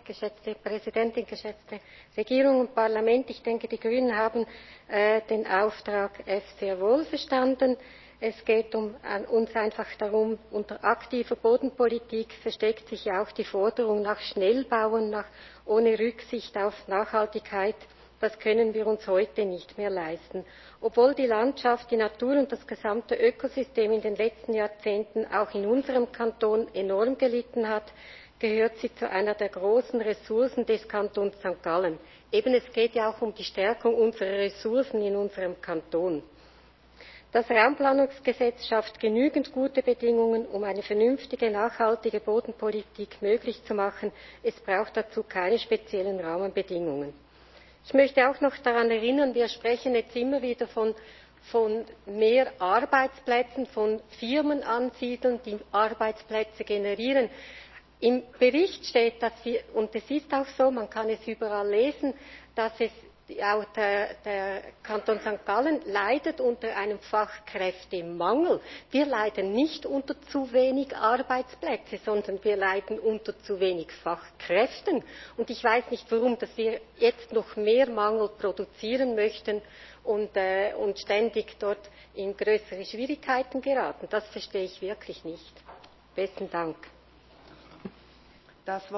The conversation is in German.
geschätzte Präsidentin, geschätzte Regierung und Parlament. Ich denke, die Grünen haben den Auftrag sehr wohl verstanden. Es geht uns einfach darum, unter aktiver Bodenpolitik versteckt sich ja auch die Forderung nach Schnellbauen, ohne Rücksicht auf Nachhaltigkeit. Das können wir uns heute nicht mehr leisten. Obwohl die Landschaft, die Natur und das gesamte Ökosystem in den letzten Jahrzehnten auch in unserem Kanton enorm gelitten hat, gehört sie zu einer der großen Ressourcen des Kantons St. Gallen. Es geht ja auch um die Stärkung unserer Ressourcen in unserem Kanton. Das Raumplanungsgesetz schafft genügend gute Bedingungen, um eine vernünftige, nachhaltige Bodenpolitik möglich zu machen. Es braucht dazu keine speziellen Rahmenbedingungen. Ich möchte auch noch daran erinnern, wir sprechen jetzt immer wieder von mehr Arbeitsplätzen, von Firmen ansiedeln, die Arbeitsplätze generieren. Im Bericht steht, und es ist auch so, man kann es überall lesen, dass auch der Kanton St. Gallen leidet unter einem Fachkräftemangel. Wir leiden nicht unter zu wenig Arbeitsplätze, sondern wir leiden unter zu wenig Fachkräften. Und ich weiß nicht, warum dass wir jetzt noch mehr Mangel produzieren möchten und ständig dort in größere Schwierigkeiten geraten. Das verstehe ich wirklich nicht. Besten Dank.